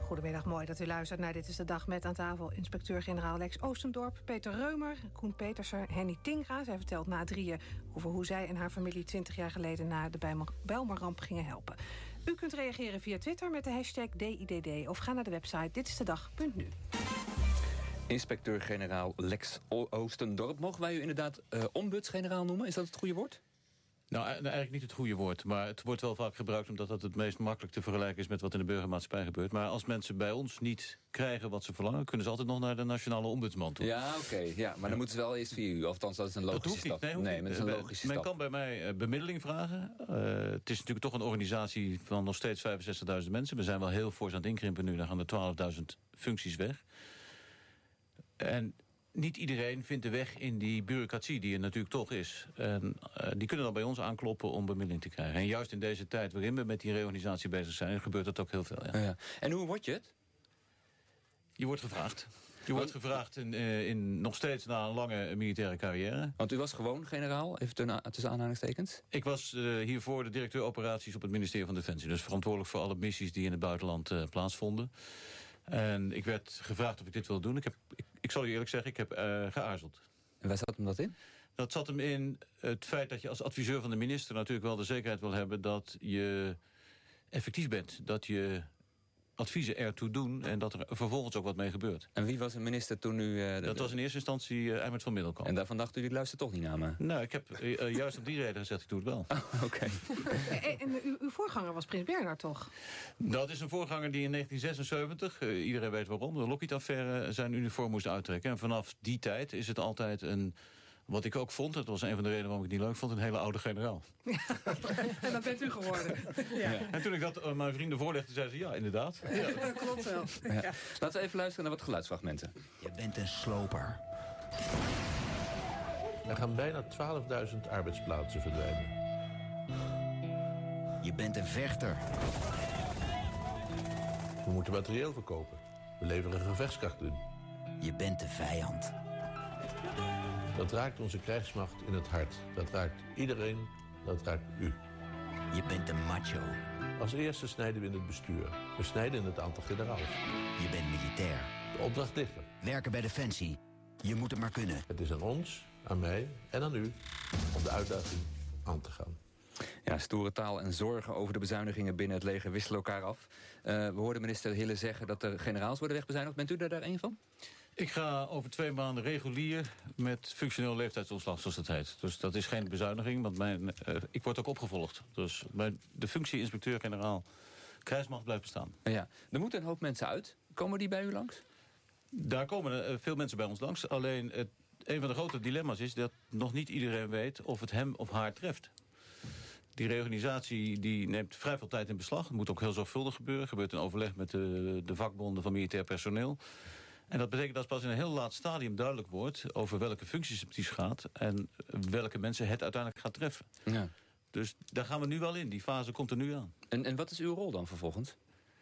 Goedemiddag, mooi dat u luistert naar Dit is de Dag met aan tafel inspecteur-generaal Lex Oostendorp, Peter Reumer, Koen Petersen, Henny Tinga. Zij vertelt na drieën over hoe zij en haar familie 20 jaar geleden na de Bijlmerramp gingen helpen. U kunt reageren via Twitter met de hashtag DIDD of ga naar de website ditistedag.nu. Inspecteur-generaal Lex Oostendorp. Mogen wij u inderdaad ombudsgeneraal noemen? Is dat het goede woord? Nou, eigenlijk niet het goede woord. Maar het wordt wel vaak gebruikt omdat dat het meest makkelijk te vergelijken is met wat in de burgermaatschappij gebeurt. Maar als mensen bij ons niet krijgen wat ze verlangen, kunnen ze altijd nog naar de nationale ombudsman toe. Ja, oké. Ja, maar dan moeten ze wel eerst via u. Althans, dat is een logische stap. Nee, maar dat is een logische stap. Men kan bij mij bemiddeling vragen. Het is natuurlijk toch een organisatie van nog steeds 65.000 mensen. We zijn wel heel fors aan het inkrimpen nu. Dan gaan er 12.000 functies weg. En niet iedereen vindt de weg in die bureaucratie die er natuurlijk toch is. En die kunnen dan bij ons aankloppen om bemiddeling te krijgen. En juist in deze tijd waarin we met die reorganisatie bezig zijn, gebeurt dat ook heel veel. Ja. Ja. En hoe word je het? Je wordt gevraagd. Je wordt gevraagd in nog steeds na een lange militaire carrière. Want u was gewoon generaal, even tussen aanhalingstekens? Ik was hiervoor de directeur operaties op het ministerie van Defensie. Dus verantwoordelijk voor alle missies die in het buitenland plaatsvonden. En ik werd gevraagd of ik dit wilde doen. Ik zal u eerlijk zeggen, ik heb geaarzeld. En waar zat hem dat in? Dat zat hem in het feit dat je als adviseur van de minister natuurlijk wel de zekerheid wil hebben dat je effectief bent. Dat je adviezen ertoe doen en dat er vervolgens ook wat mee gebeurt. En wie was een minister toen u... Dat was in eerste instantie Eimert van Middelkamp. En daarvan dacht u, ik luister toch niet naar me? Nou, ik heb juist om die reden gezegd, ik doe het wel. Oké. En uw voorganger was Prins Bernhard, toch? Dat is een voorganger die in 1976, iedereen weet waarom, de Lockheed-affaire zijn uniform moest uittrekken. En vanaf die tijd is het altijd een... Wat ik ook vond, dat was een van de redenen waarom ik het niet leuk vond, een hele oude generaal. Ja, en dat bent u geworden. Ja. Ja. En toen ik dat mijn vrienden voorlegde, zeiden ze ja, inderdaad. Ja, dat klopt wel. Ja. Ja. Laten we even luisteren naar wat geluidsfragmenten. Je bent een sloper. Er gaan bijna 12.000 arbeidsplaatsen verdwijnen. Je bent een vechter. We moeten materieel verkopen. We leveren gevechtskracht in. Je bent de vijand. Dat raakt onze krijgsmacht in het hart. Dat raakt iedereen, dat raakt u. Je bent een macho. Als eerste snijden we in het bestuur. We snijden in het aantal generaals. Je bent militair. De opdracht ligt er. Werken bij Defensie. Je moet het maar kunnen. Het is aan ons, aan mij en aan u om de uitdaging aan te gaan. Ja, stoere taal en zorgen over de bezuinigingen binnen het leger wisselen elkaar af. We hoorden minister Hille zeggen dat er generaals worden wegbezuinigd. Bent u daar één van? Ik ga over 2 maanden regulier met functioneel leeftijdsontslag, zoals dat heet. Dus dat is geen bezuiniging, want ik word ook opgevolgd. Dus de functie inspecteur-generaal krijgsmacht blijft bestaan. Ja, er moeten een hoop mensen uit. Komen die bij u langs? Daar komen veel mensen bij ons langs. Alleen een van de grote dilemma's is dat nog niet iedereen weet of het hem of haar treft. Die reorganisatie die neemt vrij veel tijd in beslag. Het moet ook heel zorgvuldig gebeuren. Het gebeurt in overleg met de vakbonden van militair personeel. En dat betekent dat pas in een heel laat stadium duidelijk wordt over welke functies het precies gaat en welke mensen het uiteindelijk gaat treffen. Ja. Dus daar gaan we nu wel in. Die fase komt er nu aan. En wat is uw rol dan vervolgens?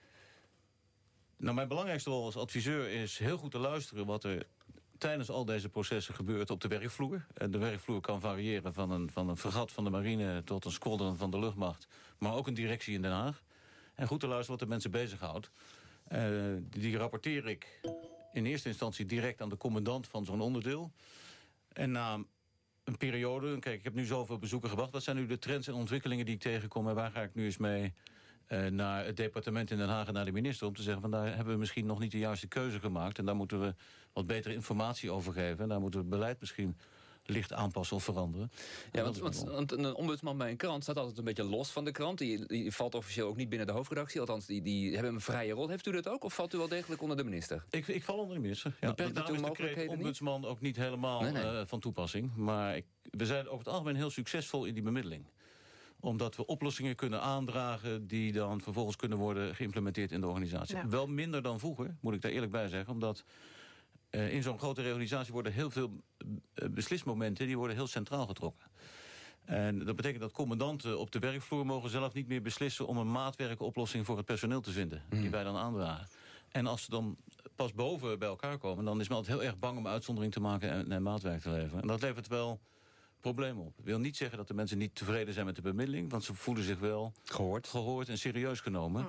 Nou, mijn belangrijkste rol als adviseur is heel goed te luisteren wat er tijdens al deze processen gebeurt op de werkvloer. En de werkvloer kan variëren van een fregat van de marine tot een squadron van de luchtmacht, maar ook een directie in Den Haag. En goed te luisteren wat de mensen bezighoudt. Die rapporteer ik in eerste instantie direct aan de commandant van zo'n onderdeel. En na een periode, kijk, ik heb nu zoveel bezoeken gebracht. Wat zijn nu de trends en ontwikkelingen die ik tegenkom en waar ga ik nu eens mee naar het departement in Den Haag en naar de minister om te zeggen van daar hebben we misschien nog niet de juiste keuze gemaakt en daar moeten we wat betere informatie over geven en daar moeten we het beleid misschien licht aanpassen of veranderen. Ja, want een ombudsman bij een krant staat altijd een beetje los van de krant. Die valt officieel ook niet binnen de hoofdredactie. Althans, die hebben een vrije rol. Heeft u dat ook? Of valt u wel degelijk onder de minister? Ik val onder de minister. Ja, Beperkt daarom is de decreet ombudsman niet? Ook niet helemaal van toepassing. Maar we zijn over het algemeen heel succesvol in die bemiddeling. Omdat we oplossingen kunnen aandragen die dan vervolgens kunnen worden geïmplementeerd in de organisatie. Ja. Wel minder dan vroeger, moet ik daar eerlijk bij zeggen. Omdat in zo'n grote reorganisatie worden heel veel beslismomenten die worden heel centraal getrokken. En dat betekent dat commandanten op de werkvloer mogen zelf niet meer beslissen om een maatwerkoplossing voor het personeel te vinden. Die wij dan aandragen. En als ze dan pas boven bij elkaar komen, dan is men altijd heel erg bang om uitzondering te maken en maatwerk te leveren. En dat levert wel problemen op. Ik wil niet zeggen dat de mensen niet tevreden zijn met de bemiddeling, want ze voelen zich wel gehoord en serieus genomen.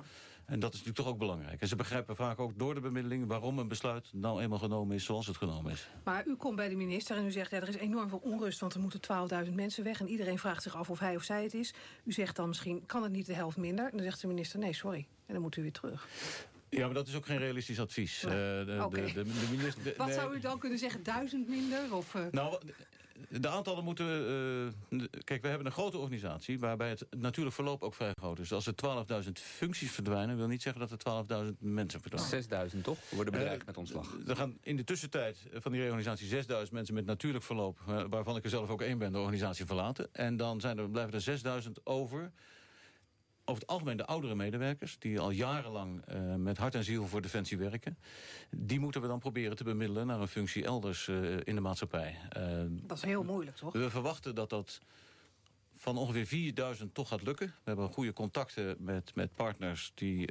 En dat is natuurlijk toch ook belangrijk. En ze begrijpen vaak ook door de bemiddeling waarom een besluit nou eenmaal genomen is zoals het genomen is. Maar u komt bij de minister en u zegt, er is enorm veel onrust, want er moeten 12.000 mensen weg en iedereen vraagt zich af of hij of zij het is. U zegt dan misschien, kan het niet de helft minder? Dan zegt de minister, nee, sorry. En dan moet u weer terug. Ja, maar dat is ook geen realistisch advies. De minister, wat zou u dan kunnen zeggen, 1000 minder? Of, Nou, de aantallen moeten... kijk, we hebben een grote organisatie waarbij het natuurlijk verloop ook vrij groot is. Als er 12.000 functies verdwijnen, wil niet zeggen dat er 12.000 mensen verdwijnen. 6.000 toch? Worden bedreigd met ontslag. Er gaan in de tussentijd van die reorganisatie 6.000 mensen met natuurlijk verloop, waarvan ik er zelf ook één ben, de organisatie verlaten. En dan blijven er 6.000 over. Over het algemeen de oudere medewerkers, die al jarenlang met hart en ziel voor Defensie werken, die moeten we dan proberen te bemiddelen naar een functie elders in de maatschappij. dat is heel moeilijk, toch? We verwachten dat van ongeveer 4.000 toch gaat lukken. We hebben goede contacten met partners die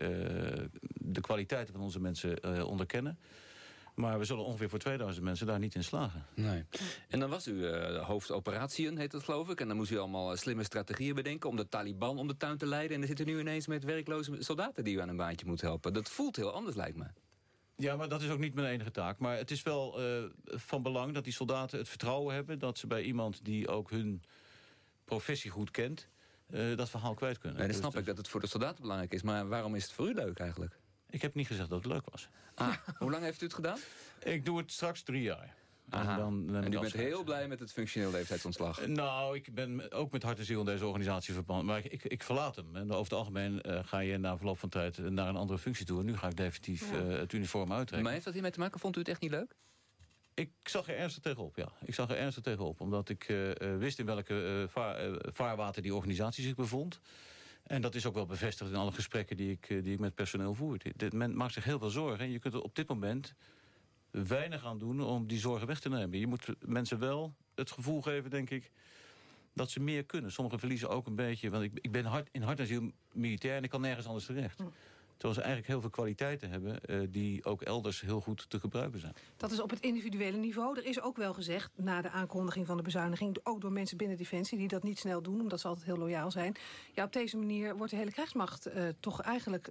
de kwaliteiten van onze mensen onderkennen. Maar we zullen ongeveer voor 2000 mensen daar niet in slagen. Nee. En dan was u hoofdoperatieën, heet het geloof ik. En dan moest u allemaal slimme strategieën bedenken om de Taliban om de tuin te leiden. En dan zit u nu ineens met werkloze soldaten die u aan een baantje moet helpen. Dat voelt heel anders, lijkt me. Ja, maar dat is ook niet mijn enige taak. Maar het is wel van belang dat die soldaten het vertrouwen hebben dat ze bij iemand die ook hun professie goed kent, dat verhaal kwijt kunnen. Nee, dan snap ik dat het voor de soldaten belangrijk is. Maar waarom is het voor u leuk eigenlijk? Ik heb niet gezegd dat het leuk was. Hoe lang heeft u het gedaan? Ik doe het straks 3 jaar. En u bent heel blij met het functioneel leeftijdsontslag? Nou, ik ben ook met hart en ziel in deze organisatie verband. Maar ik verlaat hem. En over het algemeen ga je na verloop van tijd naar een andere functie toe. En nu ga ik definitief het uniform uittrekken. Maar heeft dat hiermee te maken? Vond u het echt niet leuk? Ik zag er ernstig tegenop, ja. Ik zag er ernstig tegenop. Omdat ik wist in welke vaarwater die organisatie zich bevond. En dat is ook wel bevestigd in alle gesprekken die ik met personeel voer. Men maakt zich heel veel zorgen. En je kunt er op dit moment weinig aan doen om die zorgen weg te nemen. Je moet mensen wel het gevoel geven, denk ik, dat ze meer kunnen. Sommigen verliezen ook een beetje. Want ik ben in hart en ziel militair en ik kan nergens anders terecht. Terwijl ze eigenlijk heel veel kwaliteiten hebben die ook elders heel goed te gebruiken zijn. Dat is op het individuele niveau. Er is ook wel gezegd, na de aankondiging van de bezuiniging, ook door mensen binnen Defensie die dat niet snel doen, omdat ze altijd heel loyaal zijn. Ja, op deze manier wordt de hele krijgsmacht toch eigenlijk,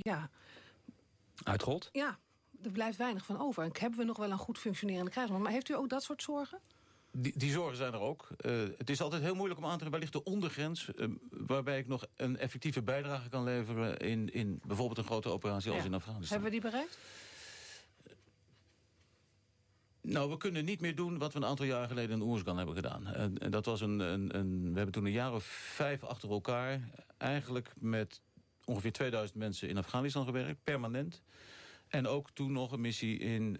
uitgehold? Ja, er blijft weinig van over. En hebben we nog wel een goed functionerende krijgsmacht. Maar heeft u ook dat soort zorgen? Die zorgen zijn er ook. Het is altijd heel moeilijk om aan te geven. Waar ligt de ondergrens waarbij ik nog een effectieve bijdrage kan leveren in bijvoorbeeld een grote operatie als in Afghanistan. Hebben we die bereikt? Nou, we kunnen niet meer doen wat we een aantal jaar geleden in Oerskan hebben gedaan. En dat was we hebben toen een jaar of 5 achter elkaar eigenlijk met ongeveer 2000 mensen in Afghanistan gewerkt, permanent. En ook toen nog een missie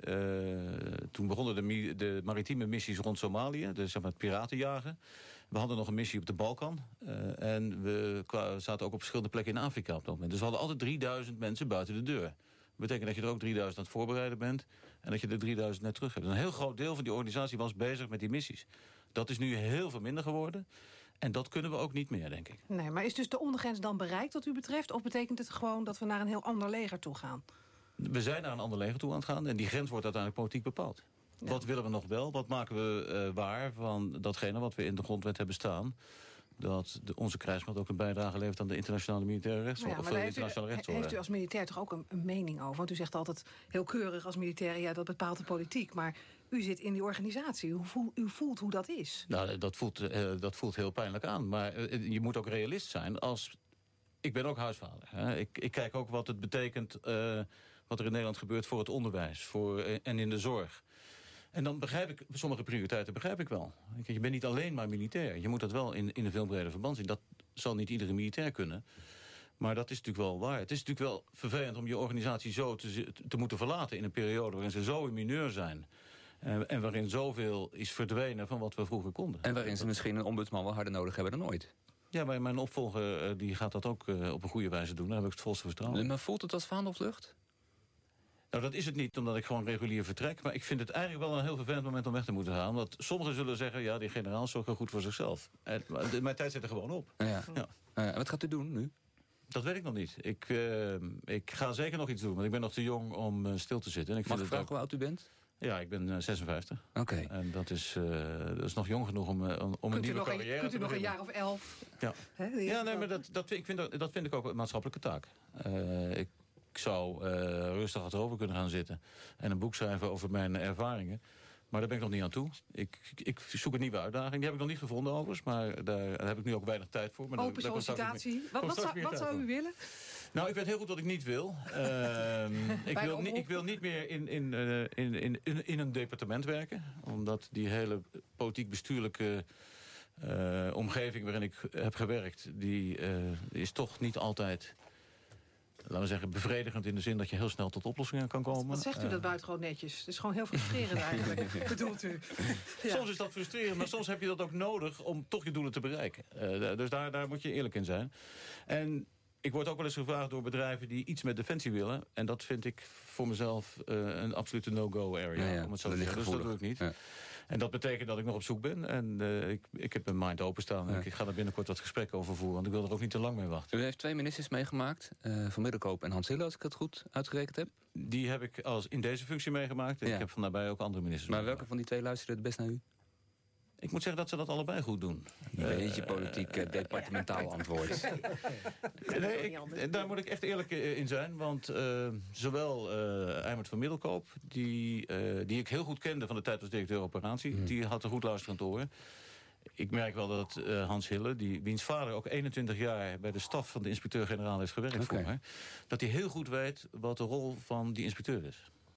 toen begonnen de maritieme missies rond Somalië, dus zeg maar het piratenjagen. We hadden nog een missie op de Balkan. En we zaten ook op verschillende plekken in Afrika op dat moment. Dus we hadden altijd 3000 mensen buiten de deur. Dat betekent dat je er ook 3000 aan het voorbereiden bent en dat je er 3000 net terug hebt. Een heel groot deel van die organisatie was bezig met die missies. Dat is nu heel veel minder geworden. En dat kunnen we ook niet meer, denk ik. Nee, maar is dus de ondergrens dan bereikt wat u betreft? Of betekent het gewoon dat we naar een heel ander leger toe gaan? We zijn naar een ander leger toe aan het gaan. En die grens wordt uiteindelijk politiek bepaald. Ja. Wat willen we nog wel? Wat maken we waar van datgene wat we in de grondwet hebben staan? Dat onze krijgsmacht ook een bijdrage levert aan de internationale militaire rechtsorde. Ja, maar heeft u als militair toch ook een mening over? Want u zegt altijd heel keurig als militair, ja, dat bepaalt de politiek. Maar u zit in die organisatie. U voelt hoe dat is. Nou, dat voelt heel pijnlijk aan. Maar je moet ook realist zijn. Ik ben ook huisvader. Hè. Ik kijk ook wat het betekent, wat er in Nederland gebeurt voor het onderwijs en in de zorg. En dan begrijp ik, sommige prioriteiten begrijp ik wel. Je bent niet alleen maar militair. Je moet dat wel in een veel breder verband zien. Dat zal niet iedere militair kunnen. Maar dat is natuurlijk wel waar. Het is natuurlijk wel vervelend om je organisatie zo te moeten verlaten in een periode waarin ze zo in mineur zijn. En waarin zoveel is verdwenen van wat we vroeger konden. En waarin ze misschien een ombudsman wel harder nodig hebben dan ooit. Ja, maar mijn opvolger die gaat dat ook op een goede wijze doen. Daar heb ik het volste vertrouwen. Maar voelt het als vaandelvlucht? Nou, dat is het niet, omdat ik gewoon regulier vertrek. Maar ik vind het eigenlijk wel een heel vervelend moment om weg te moeten gaan. Want sommigen zullen zeggen, ja, die generaal zorgt wel goed voor zichzelf. Mijn tijd zit er gewoon op. Ja. En wat gaat u doen nu? Dat weet ik nog niet. Ik ga zeker nog iets doen, want ik ben nog te jong om stil te zitten. En Mag ik vragen hoe oud u bent? Ja, ik ben 56. Oké. En dat is nog jong genoeg om een nieuwe carrière te Kunt u nog een beginnen. jaar of 11? Ja, ja nee, maar dat vind ik ook een maatschappelijke taak. Ik zou rustig achterover kunnen gaan zitten en een boek schrijven over mijn ervaringen. Maar daar ben ik nog niet aan toe. Ik zoek een nieuwe uitdaging. Die heb ik nog niet gevonden overigens, maar daar heb ik nu ook weinig tijd voor. Maar Open sollicitatie. Wat zou u willen? Nou, ik weet heel goed wat ik niet wil. Ik wil niet meer in een departement werken. Omdat die hele politiek-bestuurlijke omgeving waarin ik heb gewerkt, die is toch niet altijd, laten we zeggen, bevredigend in de zin dat je heel snel tot oplossingen kan komen. Wat zegt u dat buitengewoon netjes? Het is gewoon heel frustrerend eigenlijk, bedoelt u? Ja. Soms is dat frustrerend, maar soms heb je dat ook nodig om toch je doelen te bereiken. Dus daar moet je eerlijk in zijn. En ik word ook wel eens gevraagd door bedrijven die iets met defensie willen. En dat vind ik voor mezelf een absolute no-go area. Om het zo te zeggen. Dus dat doe ik niet. Ja. En dat betekent dat ik nog op zoek ben. En ik heb mijn mind openstaan. Ja. Ik ga daar binnenkort wat gesprekken over voeren. Want ik wil er ook niet te lang mee wachten. U heeft 2 ministers meegemaakt. Van Middelkoop en Hans Hille, als ik het goed uitgerekend heb. Die heb ik in deze functie meegemaakt. En ik heb van daarbij ook andere ministers Maar welke van die 2 luisterde het best naar u? Ik moet zeggen dat ze dat allebei goed doen. Een beetje politiek departementaal antwoord. Nee, daar moet ik echt eerlijk in zijn. Want zowel Eimert van Middelkoop, die ik heel goed kende van de tijd als directeur operatie, die had een goed luisterend oor. Ik merk wel dat Hans Hille, wiens vader ook 21 jaar bij de staf van de inspecteur-generaal heeft gewerkt voor mij, dat hij heel goed weet wat de rol van die inspecteur is.